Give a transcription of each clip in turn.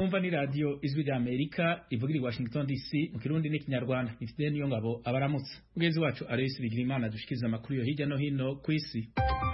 mwumva ni radio Ijwi rya Amerika ivugira i Washington DC mu Kirundi n'ikinyarwanda. Ifite niyo ngabo abaramutse. Mugezi wacu Alois Bigirimana dushikiriza amakuru yo hirya no hino ku isi.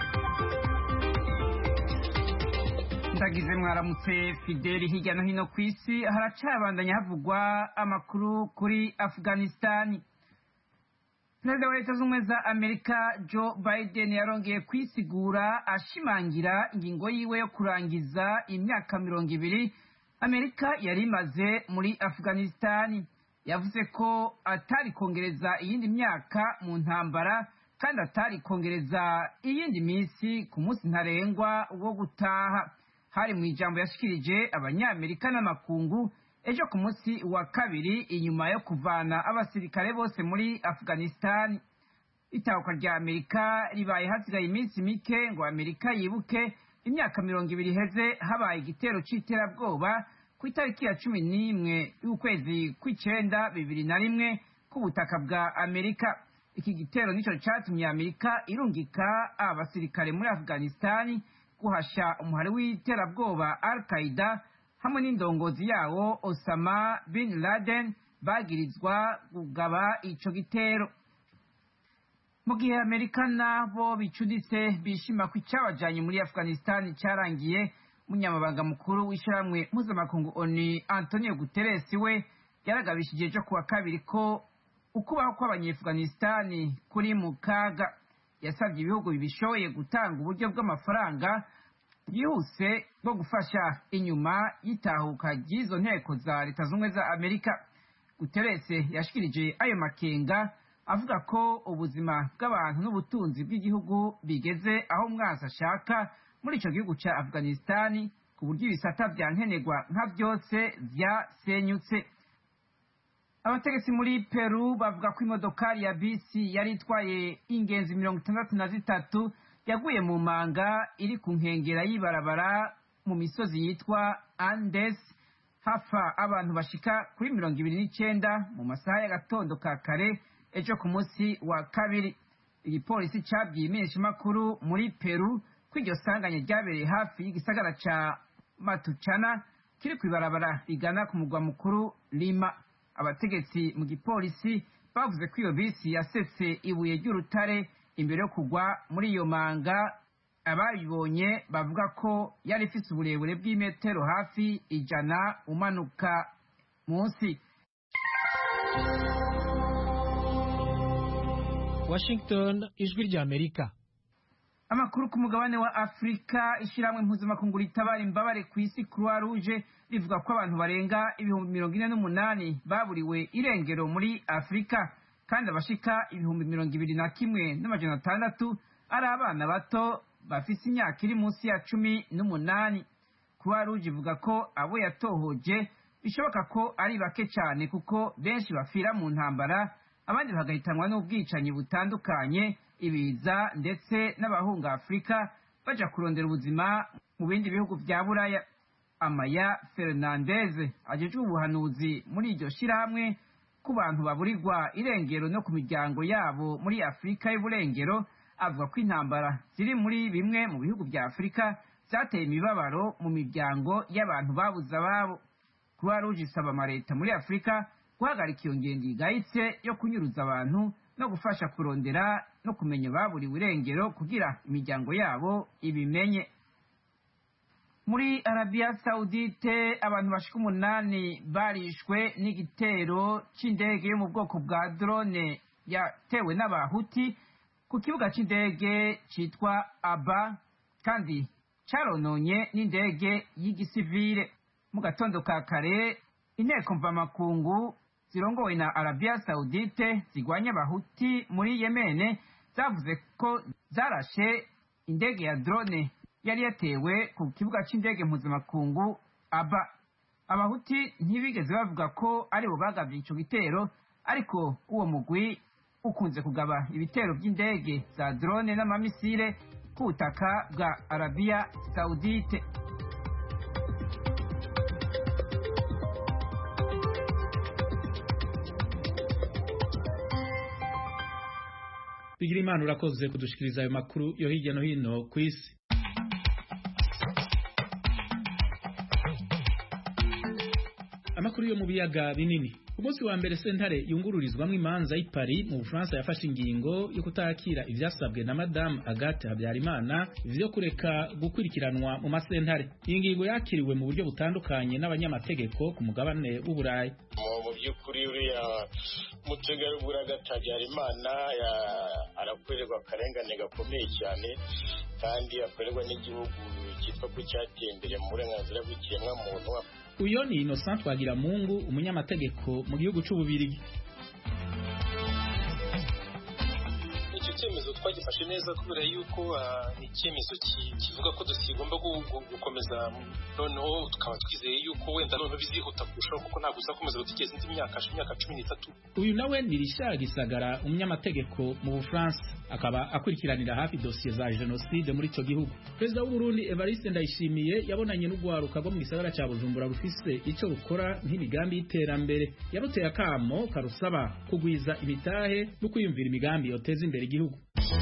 Ndagize mwaramutse Fideli. Hirya no hino ku isi haracabandanya havugwa amakuru kuri Afghanistan. Perezida wa Leta Zunze Ubumwe za Amerika Joe Biden yarongeye kwisigura ashimangira ingingo yiwe yo kurangiza imyaka 200 Amerika yari imaze muri Afghanistan. Yavuze ko atari kongereza iyindi myaka mu ntambara kandi atari kongereza iyindi minsi ku munsi ntarengwa wo gutaha. Hari mu ijambo yashikirije abanyamerika n'amakungu ejo ku munsi wa kabiri inyuma yo kuvana abasirikare bose muri Afghanistan. Itahuka rya Amerika ribaye hasigaye iminsi mike ngo Amerika yibuke imyaka 200 iheze habaye igitero c'iterabwoba ku itariki ya 11 y'ukwezi kw'icenda 2001 ku butaka bwa Amerika. Iki gitero nico catumye Amerika irungika abasirikare muri Afghanistan guhasha umuhari w'iterabwoba Al-Qaeda hamwe n'indongozi yawo Osama bin Laden bagirizwa kugaba ico gitero. Mu gihe Amerika nabo bicuditse bishima ko icabajanye muri Afghanistan carangiye, umunyamabanga mukuru w'ishyirahamwe mpuzamakungu ONU Antonio Guterres we yaragabishije ejo kuwa kabiri ko ukubaho kw'Abanya-Afghanistan kuri mu kaga. Yasabye ibihugu bibishoboye gutanga uburyo bw'amafaranga yihuse bwo gufasha inyuma y'itahuka ry'izo nteko za Leta Zunze Ubumwe za Amerika. Guterres yashikirije ayo makenga avuga ko ubuzima bw'abantu n'ubutunzi bw'igihugu bigeze aho umwansi ashaka muri ico gihugu ca Afghanistan ku buryo ibisata vya nkenerwa nka byose vyasenyutse. Abategetsi muri Peru bavuga ko imodokari ya bisi yari itwaye ingenzi 63 yaguye mu manga iri ku nkengera y'ibarabara mu misozi yitwa Andes, hafa abantu bashika kuri 29 mu masaha y'agatondo ka kare ejo ku munsi wa kabiri. Igipolisi cabwiye imenyeshamakuru muri Peru ko iryo sanganya ryabereye hafi y'igisagara ca Matucana kiri kw'ibarabara rigana ku mugwa mukuru Lima. Abategetsi mu gipolisi bavuze ko iyo bisi yasetse ibuye ry'urutare imbere yo kugwa muri iyo manga. Abayibonye bavuga ko yari ifite uburebure bw'imetero hafi 100 umanuka munsi. Washington, Ijwi rya Amerika. Amakuru ku mugabane wa Afrika, ishyirahamwe mpuzamakungu ritabara imbabare ku isi Croix Rouge rivuga ko abantu barenga 48,000 baburiwe irengero muri Afrika kandi abashika 21,600 ari abana bato bafise imyaka iri munsi ya 18. Croix Rouge ivuga ko abo yatohoje bishoboka ko ari bake cyane kuko benshi bafira mu ntambara, abandi bagahitanwa n'ubwicanyi butandukanye, ibiza ndetse n'abahunga Afrika baja kurondera ubuzima mu bindi bihugu vya Buraya. Amaya Fernandez ajejwe ubuhanuzi muri iryo shirahamwe ku bantu baburirwa irengero no ku miryango yabo muri Afrika y'uburengero avuga ko intambara ziri muri bimwe mu bihugu vya Afrika zateye imibabaro mu miryango y'abantu babuze ababo. Croix Rouge isaba amaleta muri Afrika guhagarika iyo ngendo igayitse yo kunyuruza abantu no gufasha kurondera no kumenya baburiwe irengero kugira imiryango yabo ibimenye. Muri Arabia Saudite abantu bashika 8 barishwe n'igitero c'indege yo mu bwoko bwa drone yatewe n'abahuti ku kibuga c'indege citwa Aba kandi carononye n'indege y'igisivile. Mu gatondo ka kare inteko mvamakungu zirongowe na Arabia Saudite zigwanya abahuti muri Yemen zavuze ko zarashe indege ya drone yari yatewe ku kibuga c'indege mpuzamakungu Aba. Abahuti ntibigeze bavuga ko aribo bagavye ico gitero, ariko uwo mugwi ukunze kugaba ibitero by'indege za drone n'amamisire ku butaka bwa Arabia Saudite. Bigirimana urakoze kudushikiriza ayo makuru yo hirya no hino ku isi. amakuru yo mu biyaga binini. Umunsi wa mbere sentare yungururizwamwo imanza y'i Paris mu Bufaransa yafashe ingingo yo kutakira ivyasabwe na Madame Agathe Habyarimana vyo kureka gukurikiranwa mu masentare. Iyi ngingo yakiriwe mu buryo butandukanye n'abanyamategeko ku mugabane w'Uburayi. Mu by'ukuri uriya mutegarugori Agathe Habyarimana arakorerwa akarengane gakomeye cyane, kandi akorerwa n'igihugu cyitwa ko cyateye imbere mu burenganzira bw'ikiremwamuntu. Uyo ni Innocent Twagiramungu, umunyamategeko mu gihugu c'Ububirigi. Icyemezo twagifashe neza kubera yuko ni icyemezo kivuga ko dusigomba gukomeza, noneho tukaba twizeye yuko wenda noneho bizihuta kurushaho, kuko ntabwo uzakomeza gutegereza indi myaka 13. Uyu nawe ni Richard Gisagara, umunyamategeko mu Bufaransa, akaba akurikiranira hafi dosiye za genocide muri ico gihugu. Perezida w'u Burundi Evariste Ndayishimiye yabonanye n'ugwaruka rwo mu gisagara ca Bujumbura rufise ico rukora nk'imigambi y'iterambere. Yaruteye akamo karusaba kugwiza imitahe no kwiyumvira imigambi yoteza imbere igihugu.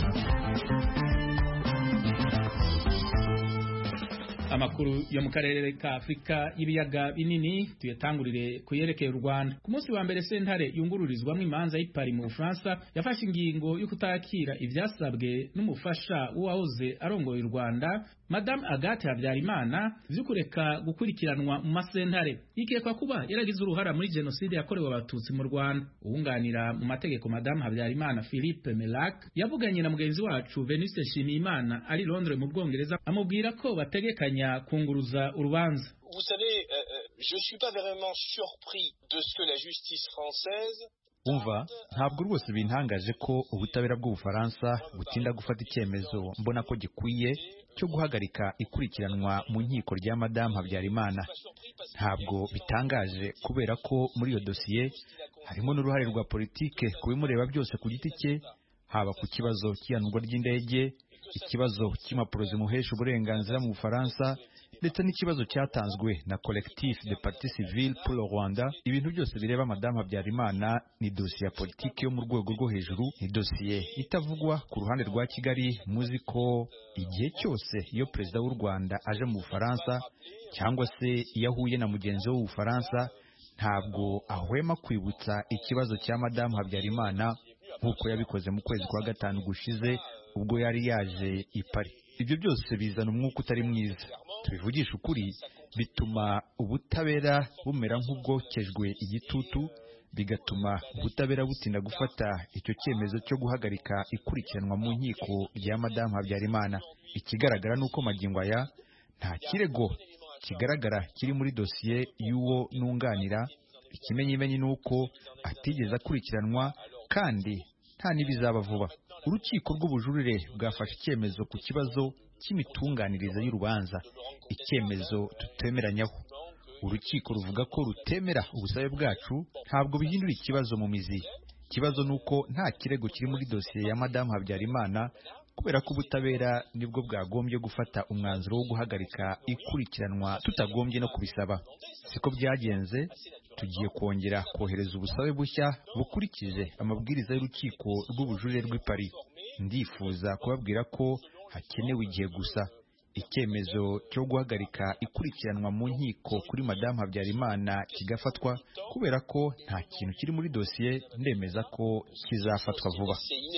Amakuru yo mu karere ka Afrika y'ibiyaga binini tuyatangurire kuyerekeye u Rwanda. Ku munsi wa mbere sentare yungururizwamwo imanza y'i Paris mu Bufaransa yafashe ingingo yo kutakira ivyasabwe n'umufasha w'uwahoze arongoye u Rwanda Madame Agathe Habyarimana vyo kureka gukurikiranwa mu masentare. Ikekwa kuba yaragize uruhara muri genocide yakorewe abatutsi mu Rwanda. Uwunganira mu mategeko Madame Habyarimana Philippe Melac yavuganye na mugenzi wacu Venuste Nshimiyimana ari Londres mu Bwongereza, amubwira ko bategekanya kunguruza urubanza. Vous savez, je suis pas vraiment surpris de ce que la justice française umva ntabwo rwose bintangaje ko ubutabera bw'Ubufaransa butinda gufata icyemezo mbona ko gikwiye cyo guhagarika ikurikiranwa mu nkiko rya Madame Habyarimana. Ntabwo bitangaje kubera ko muri iyo dosiye harimo n'uruhare rwa politike kubimureba byose ku giti cye, haba ku kibazo cy'ihanurwa ry'indege, ikibazo cy'impapuro zimuhesha uburenganzira mu Bufaransa, ndetse n'ikibazo cyatanzwe na Collectif de Partis Civils pour le Rwanda. Ibintu byose bireba Madame Habyarimana ni dosiye ya politike yo mu rwego rwo hejuru, ni dosiye itavugwa ku ruhande rwa Kigali. Muzi ko igihe cyose iyo perezida w'u Rwanda aje mu Bufaransa cyangwa se iyo ahuye na mugenzi we w'Ubufaransa, ntabwo ahwema kwibutsa ikibazo cya Madame Habyarimana nk'uko yabikoze mu kwezi kwa gatanu gushize ubwo yari yaje i Paris. Ibyo byose bizana umwuka utari mwiza. Tubivugisha ukuri, bituma ubutabera bumera nk'ubwokejwe igitutu, bigatuma ubutabera butinda gufata icyo cyemezo cyo guhagarika ikurikiranwa mu nkiko rya Madame Habyarimana. Ikigaragara nuko magingo aya nta kirego kigaragara kiri muri dosiye y'uwo nunganira. Ikimenyimenyi nuko atigeze akurikiranwa kandi nta n'ibizaba vuba. Urukiko rw'ubujurire bwafashe icyemezo ku kibazo cy'imitunganyirize y'urubanza, icyemezo tutemeranyaho. Urukiko ruvuga ko rutemera ubusabe bwacu, ntabwo bihindura ikibazo mu mizi. Ikibazo nuko nta kirego kiri muri dosiye ya Madame Habyarimana, kubera ko ubutabera nibwo bwagombye gufata umwanzuro wo guhagarika ikurikiranwa tutagombye no kubisaba. Siko byagenze. Tugiye kongera kohereza ubusabe bushya bukurikije amabwiriza y'urukiko rw'ubujurire rw'i Paris. Ndifuza kubabwira ko hakenewe igihe gusa. Icyemezo cyo guhagarika ikurikiranwa mu nkiko kuri Madame Habyarimana kigafatwa, kubera ko nta kintu kiri muri dosiye. Ndemeza ko kizafatwa vuba.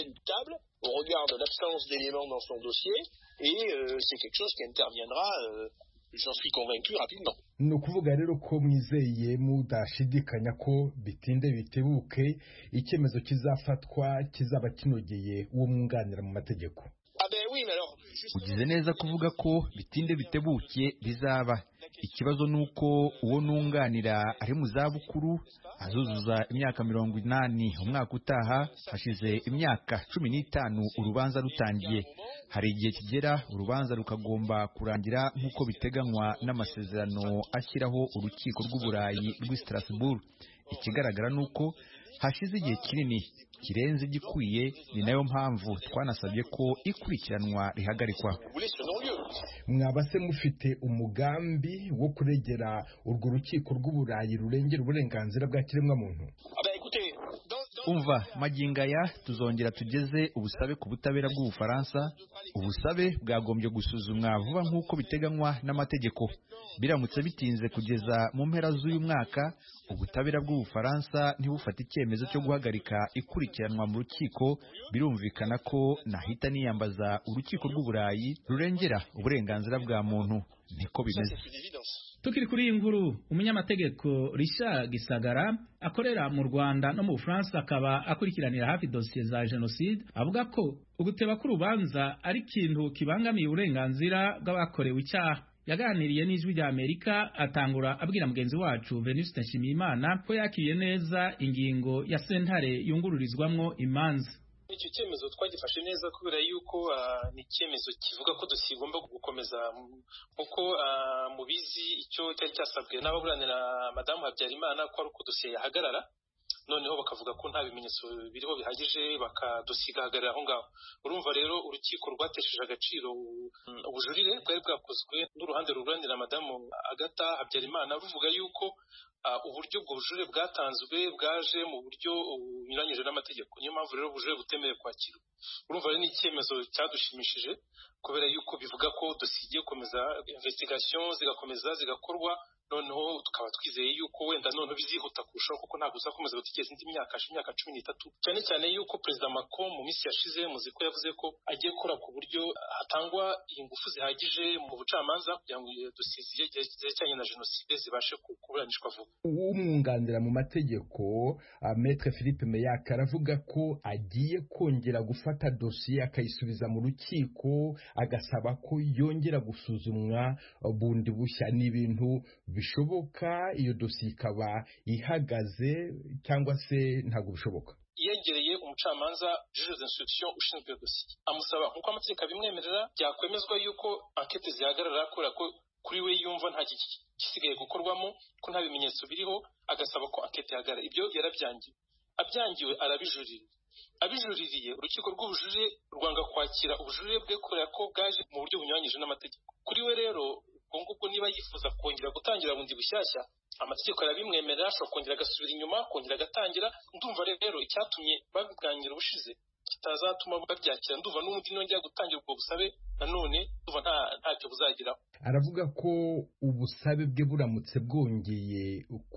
Au regard de l'absence d'éléments dans son dossier, et c'est quelque chose qui interviendra, j'en suis convaincu, rapidement. Ni ukuvuga rero ko mwizeye mudashidikanya ko bitinde bitebuke icyemezo kizafatwa kizaba kinogeye uwo mwunganira mu mategeko? Ugize neza kuvuga ko bitinde bitebuke bizaba. Ikibazo nuko uwo nunganira ari mu zabukuru, azuzuza imyaka 80 umwaka utaha. Hashize imyaka 15 urubanza rutangiye. Hari igihe kigera urubanza rukagomba kurangira nk'uko biteganywa n'amasezerano ashyiraho urukiko rw'Uburayi rw'i Strasbourg. Ikigaragara nuko hashize igihe kinini kirenze igikwiye, ni nayo mpamvu twanasabye ko ikurikiranwa rihagarikwa. Mwaba se mufite umugambi wo kuregera urwo rukiko rw'Uburayi rurengera uburenganzira bwa kiremwa muntu? umva magingo aya tuzongera tugeze ubusabe ku butabera bw'Ubufaransa. Ubusabe bwagombye gusuzumwa vuba nk'uko biteganywa n'amategeko. Biramutse bitinze kugeza mu mpera z'uyu mwaka, ubutabera bw'Ubufaransa ntibufata icyemezo cyo guhagarika ikurikiranwa mu rukiko, birumvikana ko nahita niyambaza urukiko rw'Uburayi rurengera uburenganzira bwa muntu. Niko bimeze. Tukiri kuri iyi nkuru, umunyamategeko Richard Gisagara akorera mu Rwanda no mu Bufaransa akaba akurikiranira hafi dosiye za jenoside, avuga ko uguteba k'urubanza ari ikintu kibangamiye uburenganzira bw'abakorewe icyaha. Yaganiriye n'Ijwi rya Amerika atangura abwira mugenzi wacu Venuste Nshimiyimana ko yakiriye neza ingingo ya sentare yungururizwamwo imanza. Icyo cyemezo twagifashe neza kubera yuko ni icyemezo kivuga ko dosiye igomba gukomeza kuko mubizi icyo cyari cyasabwe n'ababuranira Madamu Habyarimana ko ari uko dosiye yahagarara, noneho bakavuga ko nta bimenyetso biriho bihagije bakadosiga hagarara aho ngaho. Urumva rero urukiko rwatesheje agaciro ubujurire bwari bwakozwe n'uruhande ruburanira Madamu Agatha Habyarimana ruvuga yuko uburyo ubwo bujurire bwatanzwe bwaje mu buryo bunyuranyije n'amategeko. Niyo mpamvu rero ubujurire butemerewe kwakirwa. Urumva rero ni icyemezo cyadushimishije kubera yuko bivuga ko dosiye igiye gukomeza, investigation zigakomeza zigakorwa, noneho tukaba twizeye yuko wenda noneho bizihuta kurushaho kuko ntabwo uzakomeza gutegereza indi myaka 13, cyane cyane yuko Perezida Macron mu minsi yashize muzi ko yavuze ko agiye gukora ku buryo hatangwa ingufu zihagije mu bucamanza kugira ngo dosiye zerekeranye na jenoside zibashe kuburanishwa vuba. Umwunganira mu mategeko Maître Philippe Meyak aravuga ko agiye kongera gufata dosiye akayisubiza mu rukiko, agasaba ko yongera gusuzumwa bundi bushya. N'ibintu bishoboka iyo dosiye ikaba ihagaze cyangwa se ntabwo bishoboka? Yegereye umucamanza juge d'instruction ushinzwe iyo dosiye amusaba nk'uko amategeko abimwemerera byakwemezwa yuko enquête zihagarara kubera ko kuri we yumva nta gisigaye gukorwamo, ko nta bimenyetso biriho, agasaba ko enquête ihagarara. Ibyo yarabyangiwe, abyangiwe arabijurira. Abijuririye urukiko rw'ubujurire rwanga kwakira ubujurire bwe kubera ko bwaje mu buryo bunyuranyije n'amategeko. Kuri we rero ubwo niba yifuza kongera gutangira bundi bushyashya, amategeko arabimwemerera, ashobora kongera agasubira inyuma, kongera agatangira. Ndumva rero icyatumye babiganira ubushize kitazatuma babyakira. Ndumva n'ubundi nongera gutangira ubwo busabe nanone ndumva ntacyo buzageraho. Aravuga ko ubusabe bwe buramutse bwongeye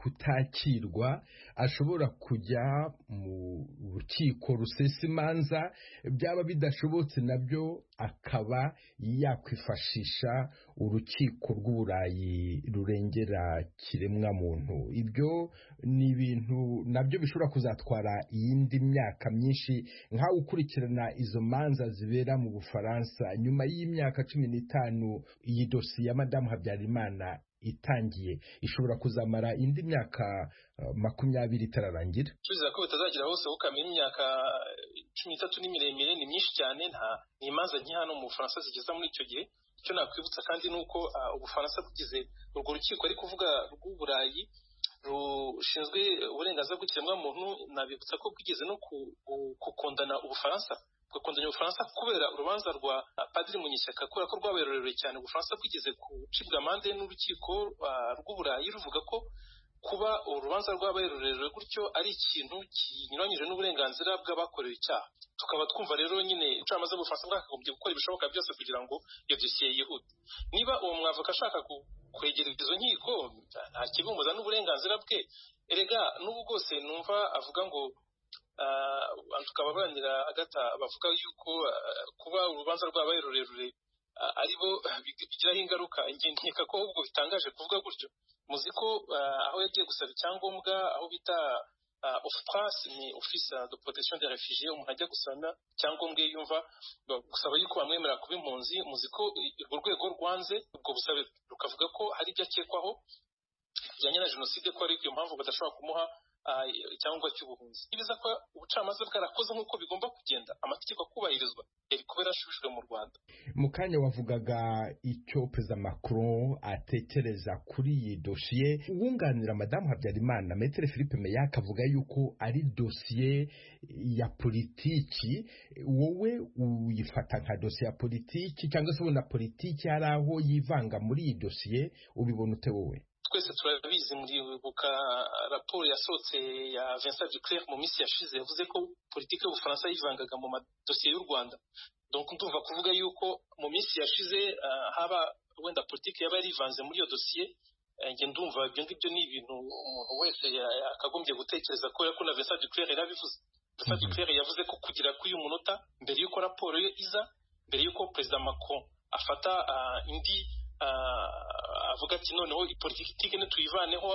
kutakirwa ashobora kujya mu rukiko rusesa imanza, byaba bidashobotse nabyo akaba yakwifashisha urukiko rw'Uburayi rurengera kiremwa muntu. Ibyo ni ibintu nabyo bishobora kuzatwara iyindi myaka myinshi. Nkaho ukurikirana izo manza zibera mu Bufaransa, nyuma y'imyaka 15 iyi dosiye ya Madamu Habyarimana itangiye ishobora kuzamara indi myaka 20 itararangira. Tuziza ko bitazagira hose ukamenya imyaka 13 ni miremire, ni myinshi cyane. Ni imanza nke hano mu Bufaransa zigeza muri icyo gihe. Icyo nakwibutsa kandi nuko Ubufaransa bugize urwo rukiko ari kuvuga rw'Uburayi rushinzwe uburenganzira bw'ikiremwamuntu, nabibutsa ko bwigeze no kukondana Ubufaransa kubera urubanza rwa Padiri Munyeshyaka kubera ko rwabaye rurerure cyane. Ubufaransa bwigeze gucibwa amande n'urukiko rw'Uburayi ruvuga ko kuba urubanza rwabaye rurerure gutyo ari ikintu kinyuranyije n'uburenganzira bw'abakorewe icyaha. Tukaba twumva rero nyine ubucamanza bw'Ubufaransa bwakagombye gukora ibishoboka byose kugira ngo iyo dosiye yihute. Niba uwo mwavoka ashaka kwegereza izo nkiko, nta kibumuza n'uburenganzira bwe. Erega n'ubu bwose numva avuga ngo tukaba baranira Agatha bavuga yuko kuba urubanza rwabaye rurerure aribo bigiraho ingaruka. Nkeka ko ahubwo bitangaje kuvuga gutyo. Muzi ko aho yagiye gusaba icyangombwa, aho bita OFPRA, ni Office de Protection des Réfugiés, umuntu ajya gusana icyangombwa yumva gusaba yuko bamwemerera kuba impunzi. Muzi ko urwo rwego rwanze ubwo busabe, rukavuga ko hari ibyo akekwaho bijyanye na jenoside, ko ari iyo mpamvu badashobora kumuha icyangombwa cy'ubuhunzi. Ibiza ko ubucamanza bwarakoze nk'uko bigomba kugenda, amategeko akubahirizwa, yari kuba yarashubijwe mu Rwanda. Mu kanya wavugaga icyo Perezida Macron atekereza kuri iyi dosiye. Uwunganira Madamu Habyarimana Maître Philippe Meyak avuga yuko ari dosiye ya politiki. Wowe uyifata nka dosiye ya politiki cyangwa se ubona politiki hari aho yivanga muri iyi dosiye? Ubibona ute wowe? twese turabizi muribuka raporo yasohotse ya Vincent Duclerc mu minsi yashize yavuze ko politike y'Ubufaransa yivangaga mu madosiye y'u Rwanda. Donc ndumva kuvuga yuko mu minsi yashize haba wenda politike yaba yarivanze muri iyo dosiye, nge ndumva ibyo ngibyo ni ibintu umuntu wese akagombye gutekereza ko na Vincent Duclerc yarabivuze. Vincent Duclerc yavuze ko kugira kuri uyu munota mbere y'uko raporo ye iza, mbere y'uko Perezida Macron afata indi avuga ati noneho politike ntituyivaneho,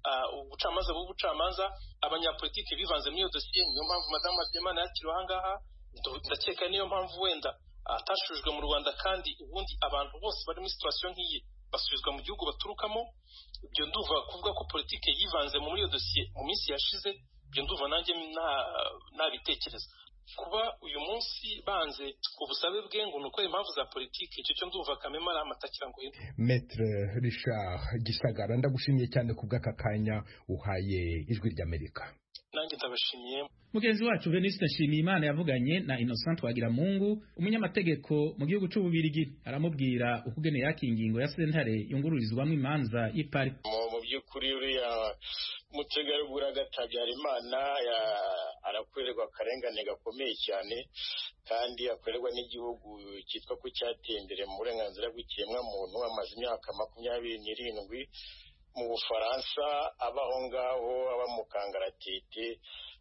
ubucamanza abanyapolitike bivanze muri iyo dosiye. Niyo mpamvu Madame Matemana yakiriwe aha ngaha. Ndakeka niyo mpamvu wenda atashujwe mu Rwanda, kandi ubundi abantu bose bari muri situation nk'iyi basubizwa mu gihugu baturukamo. Ibyo nduva kuvuga ko politike yivanze muri iyo dosiye mu minsi yashize, ibyo nduva nanjye nabitekereza. Kuba uyu munsi banze ubusabe bwe ngo nuko impamvu za politike, icyo cyo nduva kamema ari amatakira ngo Maître Richard Gisagara, ndagushimiye cyane ku bw'aka kanya uhaye Ijwi ry'Amerika. Nanjye ndabashimiye. Mugenzi wacu Venuste Nshimiyimana yavuganye na Innocent Twagiramungu, umunyamategeko mu gihugu c'Ububirigi, aramubwira ukugene yaki ingingo ya sentare yungururizwamo imanza y'Ipari. Mu by'ukuri uriya mutegarugori Habyarimana arakorerwa akarengane gakomeye cyane, kandi akorerwa n'igihugu cyitwa ko cyateye imbere mu burenganzira bw'ikiremwa muntu, amaze imyaka 27 mu Bufaransa, abaho ngaho aba mu kangaratete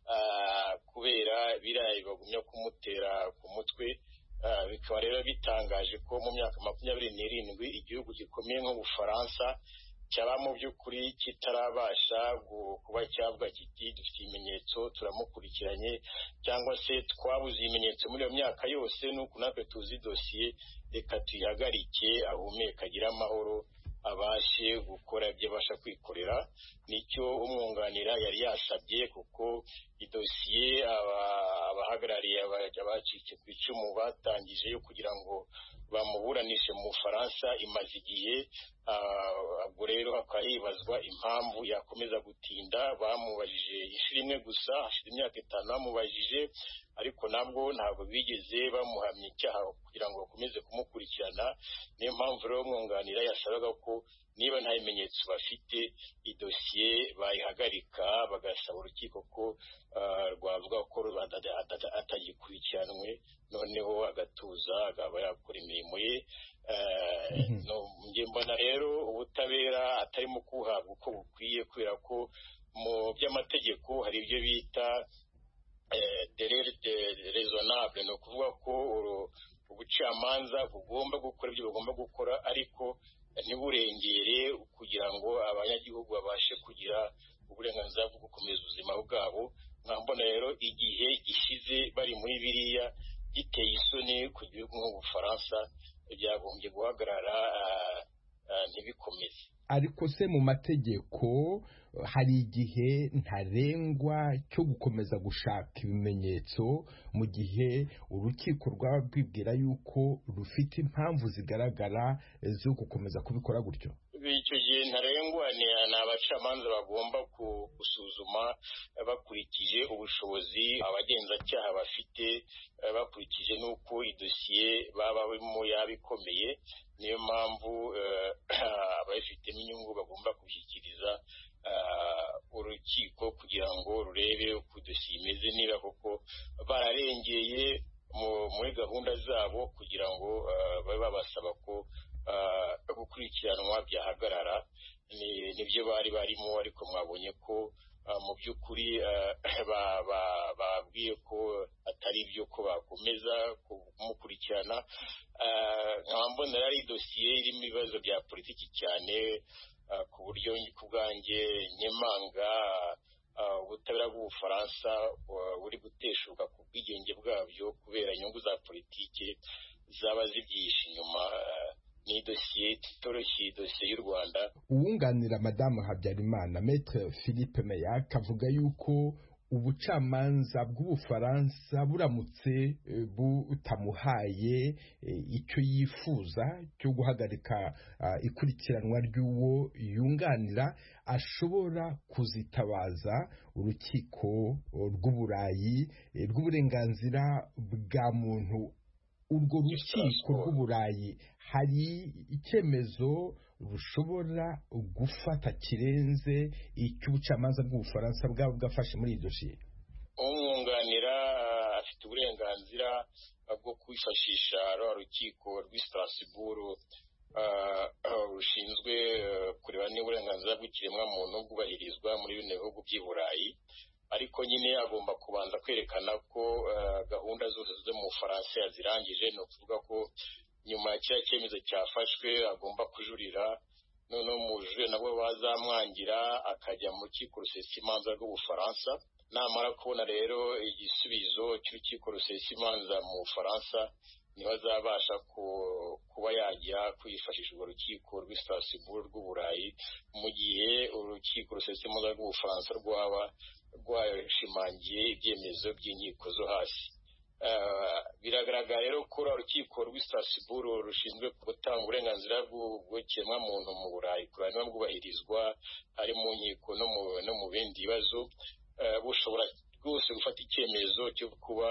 kubera birayi bagumya kumutera ku mutwe. Bikaba rero bitangaje ko mu myaka 27 igihugu gikomeye nk'Ubufaransa cyaba mu by'ukuri kitarabasha kuba cyavuga kiti dufite ibimenyetso turamukurikiranye, cyangwa se twabuze ibimenyetso muri iyo myaka yose, nuko natwe tuzi dosiye, reka tuyihagarike ahumeka agira amahoro abashe gukora ibyo abasha kwikorera. Nicyo umwunganira yari yasabye, kuko idosiye abahagarariye abacitse ku icumu batangije yo kugira ngo bamuburanishe mu Bufaransa imaze igihe. Ubwo rero hakaba hibazwa impamvu yakomeza gutinda. Bamubajije inshuro imwe gusa, hashize imyaka 5 bamubajije, ariko nabwo ntabwo bigeze bamuhamya icyaha kugira ngo bakomeze kumukurikirana. Niyo mpamvu rero umwunganira yasabaga ko niba nta bimenyetso bafite, idosiye bayihagarika, bagasaba urukiko ko rwavuga ko atagikurikiranwe, noneho agatuza akaba yakora imirimo ye. Njye mbona rero ubutabera atarimo kuhabwa uko bukwiye, kubera ko mu by'amategeko hari ibyo bita délai raisonnable, ni ukuvuga ko ubucamanza bugomba gukora ibyo bugomba gukora, ariko ntiburengere kugira ngo abanyagihugu babashe kugira uburenganzira bwo gukomeza ubuzima bwabo. Nkambona rero igihe gishize bari muri biriya giteye isoni ku gihugu nk'Ubufaransa, byagombye guhagarara ntibikomeze. Ariko se mu mategeko hari igihe ntarengwa cyo gukomeza gushaka ibimenyetso mu gihe urukiko rwaba rwibwira yuko rufite impamvu zigaragara zo gukomeza kubikora gutyo? Icyo gihe ntarengwa ni abacamanza bagomba gusuzuma bakurikije ubushobozi abagenzacyaha bafite, bakurikije n'uko idosiye baba barimo yaba ikomeye. Niyo mpamvu ababifitemo inyungu bagomba kubishyikiriza urukiko kugira ngo rurebe uko dosiye imeze, niba koko bararengeye muri gahunda zabo, kugira ngo babe babasaba ko gukurikiranwa byahagarara. Nibyo bari barimo, ariko mwabonye ko mu by'ukuri babwiye ko atari byo ko bakomeza kumukurikirana. nkaba mbonera ari dosiye irimo ibibazo bya politiki cyane, ku buryo ku bwanjye nkemanga ubutabera bw'Ubufaransa buri guteshuka ku bwigenge bwabyo kubera inyungu za politiki zaba zibyihishe inyuma. Ni dosiye itoroshye, dosiye y'u Rwanda. Uwunganira Madamu Habyarimana, Maître Philippe Meyac, avuga yuko ubucamanza bw'Ubufaransa buramutse butamuhaye icyo yifuza cyo guhagarika ikurikiranwa ry'uwo yunganira, ashobora kuzitabaza urukiko rw'Uburayi rw'uburenganzira bwa muntu urwo rukiko rw'uburayi hari icyemezo rushobora gufata kirenze icy'ubucamanza bw'ubufaransa bwaba bwafashe muri iyi dosiye? umwunganira afite uburenganzira bwo kwifashisha rukiko rw'i Strasbourg rushinzwe kureba niba uburenganzira bw'ikiremwamuntu bwubahirizwa muri bino bihugu by'i Burayi, ariko nyine agomba kubanza kwerekana ko gahunda zose zo mu Bufaransa yazirangije. Ni ukuvuga ko nyuma ya kiriya cyemezo cyafashwe agomba kujurira, noneho umujurire nabwo bazamwangira akajya mu rukiko rusesa imanza rw'Ubufaransa. Namara kubona rero igisubizo cy'urukiko rusesa imanza mu Bufaransa, niho azabasha kuba yajya kwifashisha urwo rukiko rw'i Strasbourg rw'uburayi, mu gihe urukiko rusesa imanza rw'Ubufaransa rwaba rwashimangiye ibyemezo by'inkiko zo hasi. Biragaragara rero ko urukiko rw'i Strasbourg rushinzwe gutanga uburenganzira bw'ikiremwamuntu mu Burayi kureba niba bwubahirizwa ari mu nkiko no mu bindi bibazo, bushobora rwose gufata icyemezo cyo kuba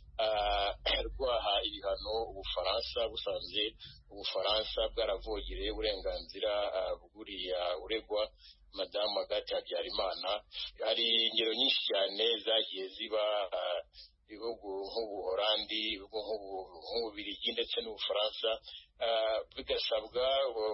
rwaha ibihano Ubufaransa, busanze Ubufaransa bwaravogereye uburenganzira bw'uriya uregwa Madamu Agathe Habyarimana. Hari ingero nyinshi cyane zagiye ziba ibihugu nk'Ubuholandi, ibihugu nk'Ububiligi ndetse n'Ubufaransa, bigasabwa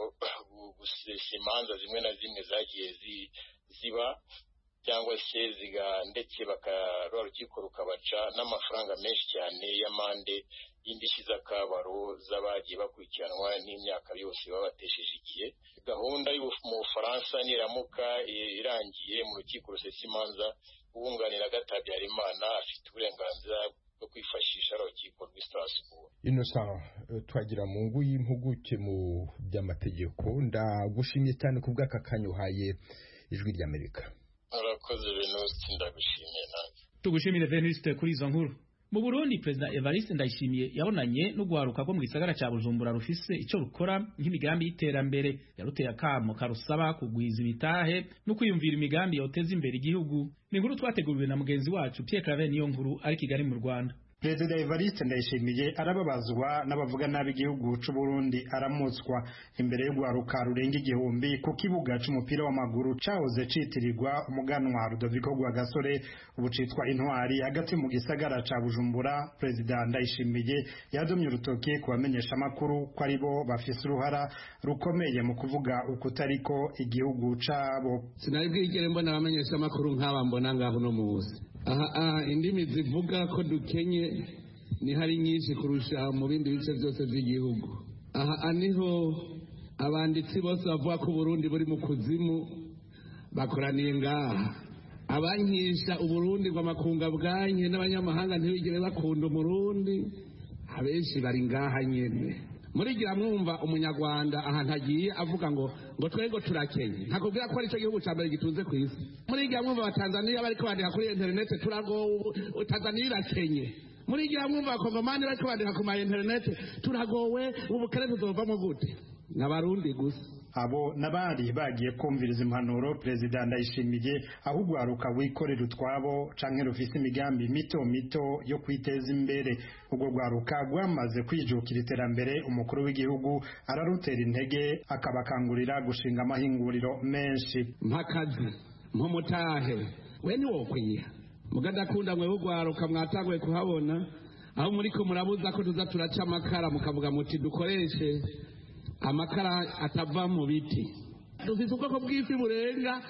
gusesa imanza zimwe na zimwe zagiye ziba, cyangwa se ndetse urukiko rukabaca n'amafaranga menshi cyane y'amande y'indishyi z'akababaro z'abagiye bakurikiranwa n'imyaka yose babatesheje igihe. Gahunda mu Bufaransa niramuka irangiye mu rukiko rusesa imanza, uwunganira Agathe Habyarimana afite uburenganzira bwo kwifashisha urukiko rw'i Strasbourg. Innocent Twagiramungu, y'impuguke mu by'amategeko, ndagushimye cyane ku bw'aka kanya uhaye Ijwi ry'Amerika. Urakoze Venuste, ndagushimiye nawe. Tugushimire Venuste kuri izo nkuru. Mu Burundi, Perezida Evariste Ndayishimiye yabonanye n'ugwaruka rwo mu gisagara ca Bujumbura rufise ico rukora nk'imigambi y'iterambere. Yaruteye akamo karusaba kugwiza ibitahe no kwiyumvira imigambi yoteza imbere igihugu. Ni inkuru twateguriwe na mugenzi wacu Pierre Claver niyo nkuru ari Kigali mu Rwanda. Perezida Evariste Ndayishimiye arababazwa n'abavuga nabi igihugu c'u Burundi, aramutswa imbere y'ugwaruka rurenga igihumbi ku kibuga c'umupira w'amaguru cahoze citirirwa umuganwa Rudoviko Rwagasore, ubu citwa Intwari, hagati mu gisagara ca Bujumbura. Perezida Ndayishimiye yadomye urutoke ku bamenyesha amakuru ko ari bo bafise uruhara rukomeye mu kuvuga ukutariko igihugu cabo. Sinari bwigere mbona abamenyesha amakuru nk'aba mbona ngaho no muzi. Indimi zivuga ko dukenye ni hari nyinshi kurusha mu bindi bice byose by'igihugu. Niho abanditsi bose bavuga ko Burundi buri mu kuzimu bakoraniye ngaha. Abankisha Uburundi ngo amakunga bwanye n'abanyamahanga ntibigere bakunda Umurundi, abenshi bari ngaha nyene. Murigira mwumva umunyarwanda ahantu agiye avuga ngo twego turakenye, ntakubwira ko ari cyo gihugu cya mbere gitunze ku isi. Murigira mwumva abatanzania bariko bandika kuri internet turago Tanzania irakenye. Murigira mwumva abakongomani bariko bandika ku ma internet turagowe, ubukene tuzovamo gute? N'abarundi gusa. Abo nabari bagiye kumviriza impanuro Perezida Ndayishimiye, ahubwo aruka wikorera utwabo canke rufise imigambi mito mito yo kwiteza imbere. Ubwo rwaruka rwamaze kwijukira iterambere, umukuru w'igihugu ararutera intege akabakangurira gushinga amahinguriro menshi. Mpakazi mpumutahe we ni wokwiha mugadakunda mwe rwaruka mwatangwe kuhabona aho muriko murabuza ko tuza turaca amakara mukavuga muti dukoreshe amakara atava mu biti. Dufise ubwoko bw'ifi burenga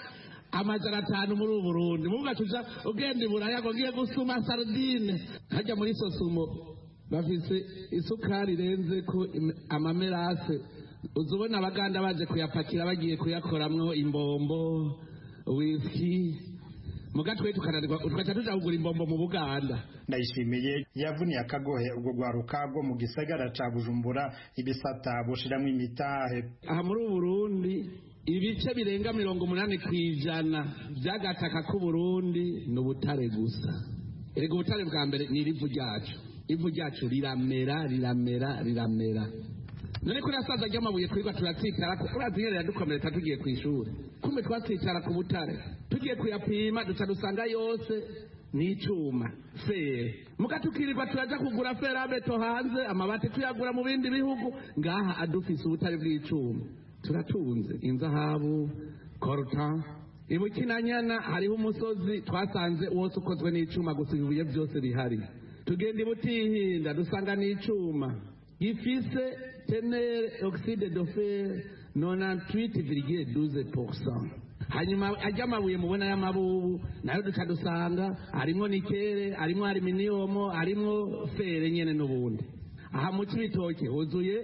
500 muri Burundi. Muvuga tuja ugenda Buraya ngo ngiye gusuma sardine, hajya muri Sosumo bafise isukari irenze ko amamerase. Uzubona abaganda baje kuyapakira bagiye kuyakoramwo imbombo, whisky. Mugatwe tukananirwa tukaca tuja kugura imbombo mu Buganda. Ndayishimiye yavuniye akagohe ubwo rwaruka rwo mu gisagara ca Bujumbura ibisata bushiramwe imitahe. Aha muri Burundi ibice birenga 80% by'agataka ku Burundi n'ubutare gusa. Ego ubutare bwa mbere ni irivu ryacu. Ivu ryacu riramera. None ko nasaza ry'amabuye twirwa turatsitara ko uraziherera dukomereka tugiye kwishuri. Kumbe twatsitara ku butare. Tugiye kuyapima duca dusanga yose n'icuma fere mugatukiriva turaja kugura ferabeto hanze amabati tuyagura mu bindi bihugu ngaha adufise ubutari bw'icuma turatunze inzahabu coltan ibukinanyana hariho umusozi twasanze wose ukozwe n'icuma gusa ibibuye byose bihari tugenda ibutihinda dusanga n'icuma gifise tenere oxide de fer 98,12%. hanyuma ajya amabuye mubona y'amabubu nayo duca dusanga harimwo nikere harimwo aluminium harimwo fere nyene n'ubundi aha mu Cibitoke huzuye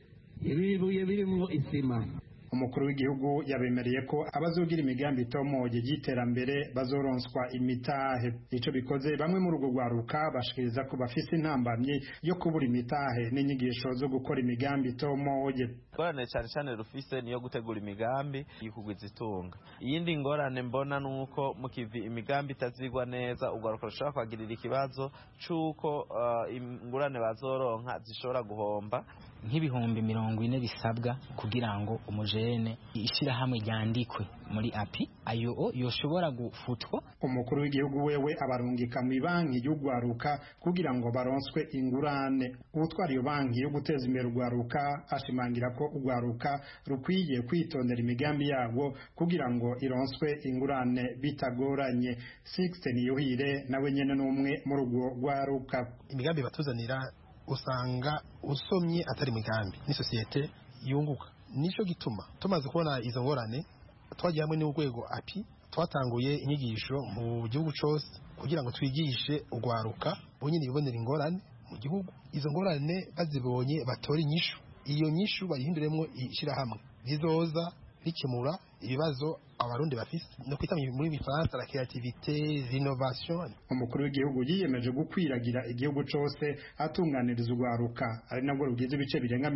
ibibuye birimwo isima. umukuru w'igihugu yabemereye ko abazogira imigambi itomoye y'iterambere bazoronswa imitahe. Ico bikoze bamwe muri urwo rwaruka bashikiriza ko bafise intambamye yo kubura imitahe n'inyigisho zo gukora imigambi itomoye. Ngorane cyane cyane rufise niyo gutegura imigambi yikugwiza itunga. Iyindi ngorane mbona nuko mukivi imigambi itazigwa neza ugaruka rushaka kwagirira ikibazo cuko ingurane bazoronka zishobora guhomba nk'ibihumbi 40 bisabwa kugira ngo umujene ishira hamwe ryandikwe muri api ayo yoshobora gufutwa. Umukuru w'igihugu wewe abarungika mu banki y'ugwaruka kugira ngo baronswe ingurane. Ubutwari iyo banki yo guteza imbere ugwaruka ashimangira ko ugwaruka rukwiye kwitondera imigambi yabo kugira ngo ironswe ingurane bitagoranye. Sixten Yuhire nawe nyene n'umwe muri urwo rwaruka. Imigambi batuzanira usanga usomye atari migambi ni societe yunguka. Nico gituma tumaze kubona izo ngorane twagiye hamwe n'urwego api twatanguye inyigisho mu gihugu cyose kugira ngo twigishe ugwaruka bonyine bibonera ingorane mu gihugu. Izo ngorane bazibonye batora inyishu, iyo nyishu bayihinduremo ishira hamwe zizoza bikemura ibibazo abarundi bafise no kwita muri bifaransa la creativité, l'innovation. Umukuru w'igihugu yiyemeje gukwiragira igihugu cyose atunganiriza ugwaruka ari nabwo rugize ibice birenga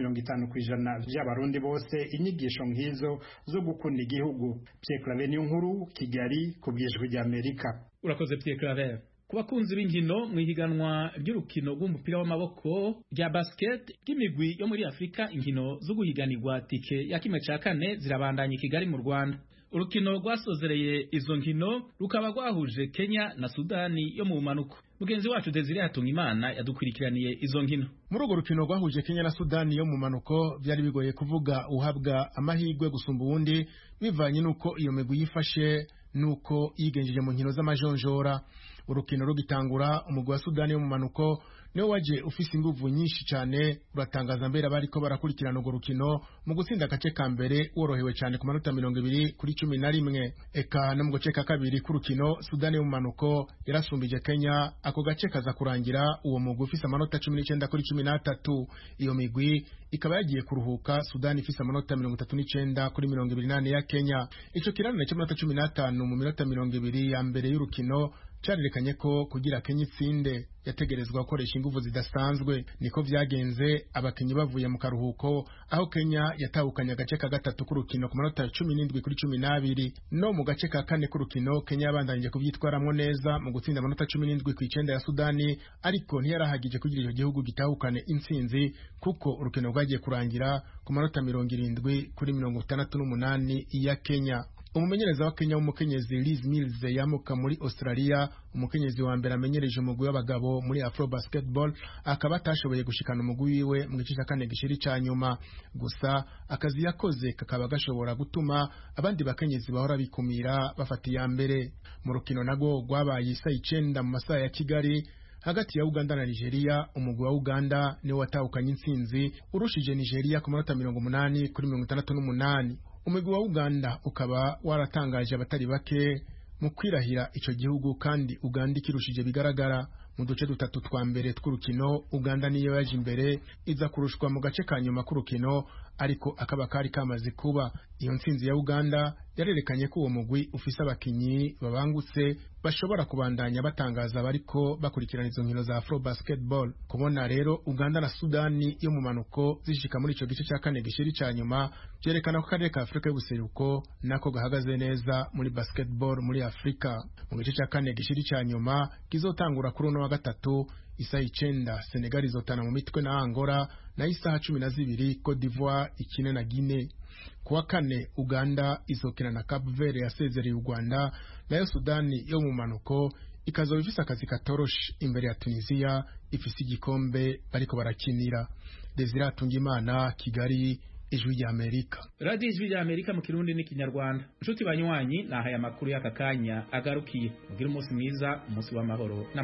50% by'abarundi bose inyigisho nk'izo zo gukunda igihugu. Pierre Claver Niyonkuru, Kigali, kubwijwe rya Amerika. Urakoze Pierre Claver. Ku bakunzi b'inkino mu ihiganwa ry'urukino rw'umupira w'amaboko rya basket ry'imigwi yo muri Afrika, inkino zo guhiganirwa tike ya kimwe ca kane zirabandanya Kigali mu Rwanda. Urukino rwasozereye izo nkino rukaba rwahuje Kenya na Sudani yo mu bumanuko. Mugenzi wacu Desire Hatungimana yadukurikiraniye izo nkino. Muri urwo rukino rwahuje Kenya na Sudani yo mu manuko byari bigoye kuvuga uhabwa amahirwe gusumba uwundi bivanye nuko iyo migwi yifashe nuko yigenjeje mu nkino z'amajonjora. Urukino rugitangura umugwi wa Sudani yo mu manuko niwe waje ufise inguvu nyinshi cyane, uratangaza mbere abariko barakurikirana urwo rukino mu gutsinda agace ka mbere worohewe cyane ku manota 20-11. Eka no mu gace ka kabiri k'urukino Sudani yo mu manuko yarasumbije Kenya, ako gace kaza kurangira uwo mugwi ufise amanota 19-13. Iyo migwi ikaba yagiye kuruhuka, Sudani ifise amanota 39-28 ya Kenya. Ico kirano cy'amanota 15 mu minota 20 ya mbere y'urukino cyarerekanye ko kugira Kenya itsinde yategerezwa gukoresha ingufu zidasanzwe. Niko vyagenze abakenyi bavuye mu karuhuko, aho Kenya yatahukanye agace ka gatatu k'urukino ku manota 17-12. No mu gace ka kane k'urukino Kenya yabandanyije kuvyitwaramwo neza mu gutsinda amanota 17-9 ya Sudani, ariko ntiyarahagije kugira icyo gihugu gitahukane intsinzi kuko urukino rwagiye kurangira ku manota 70-68 ya Kenya. Umumenyereza wa Kenya w'umukenyezi Liz Mills yamuka muri Australia, umukenyezi wa mbere amenyereje umugwi w'abagabo muri Afro Basketball, akaba atashoboye gushikana umugwi wiwe mu gice cya kane gishiri ca nyuma. Gusa akazi yakoze kakaba gashobora gutuma abandi bakenyezi bahora bikumira bafata iya mbere. Mu rukino nago rwabaye saa 9 mu masaha ya Kigali hagati ya Uganda na Nigeria, umugwi wa Uganda niwe watahukanye intsinzi urushije Nigeria ku manota 80-68. Umugwi wa Uganda ukaba waratangaje abatari bake mu kwirahira ico gihugu, kandi Uganda ikirushije bigaragara. Mu duce dutatu twa mbere tw'urukino Uganda niyo yaje imbere, iza kurushwa mu gace ka nyuma k'urukino, ariko akaba kari kamaze kuba. Iyo ntsinzi ya Uganda yarerekanye ko uwo mugwi ufise abakinyi babangutse bashobora kubandanya batangaza bariko bakurikirana izo nkino za Afro Basketball. Kubona rero Uganda na Sudani yo mu manuko zishika muri ico gice cya kane gishiri ca nyuma byerekana ko akarere ka Afrika y'ubuseruko nako gahagaze neza muri basketball muri Afrika. Mu gice cya kane gishiri ca nyuma kizotangura kuri uno wa gatatu isaha 9 Senegal izotana mu mitwe na Angola, na isaha 12 Cote d'Ivoire ikine na Guinea. Kuwa kane Uganda izokina na Cape Verde yasezereye u Rwanda, nayo Sudani yo mu manuko ikazoba ifise akazi katoroshe imbere ya Tunisia ifise igikombe bariko barakinira. Desire Atungimana, Kigali, Ijwi rya Amerika. Radio Ijwi rya Amerika mu Kirundi n'Ikinyarwanda. Nshuti banywanyi, naha ya makuru y'aka kanya agarukiye. Mugira umunsi mwiza, umunsi w'amahoro.